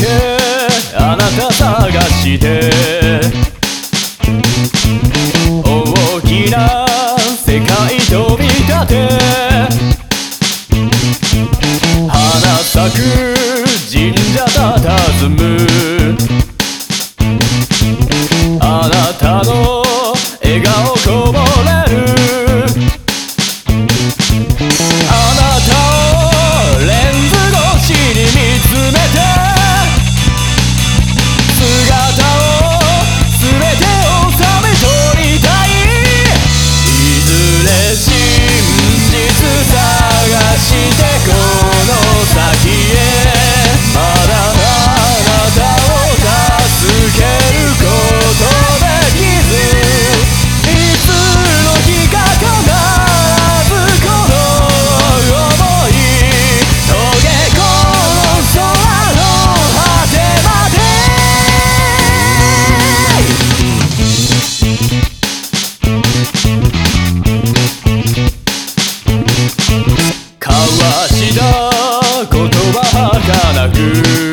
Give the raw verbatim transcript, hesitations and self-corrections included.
けあなた探して大きな世界飛び立て花咲く神社佇むあなたの笑顔こぼれるあなたをレンズ越しに見つめて姿を全て収め取りたいいずれ真実探してこの先へまだあなたを助けることできずいつの日か必ずこの想い溶け込む空の果てまで交わした言葉儚く